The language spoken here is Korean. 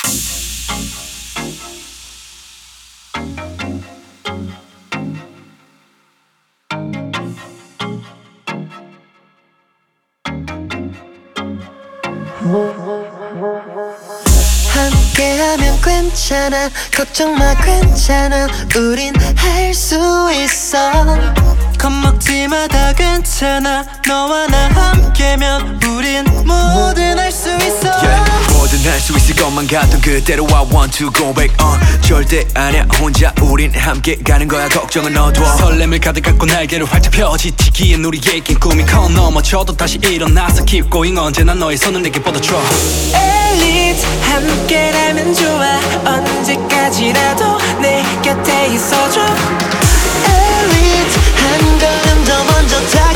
함께하면 괜찮아 걱정 마 괜찮아 우린 할 수 있어 겁먹지 마 다 괜찮아 너와 나 함께면 우린 뭐든 할 수 있어 뭐든 할 수 있을 것만 같던 그대로 I want to go back 절대 아니야 혼자 우린 함께 가는 거야 걱정은 넣어둬 설렘을 가득 안고 날개를 활짝 펴 지치기엔 우리에겐 꿈이 커 넘어져도 다시 일어나서 keep going 언제나 너의 손을 내게 뻗어줘 엘리트 함께라면 좋아 언제까지라도 내 곁에 있어줘 엘리트 한 걸음 더 먼저 다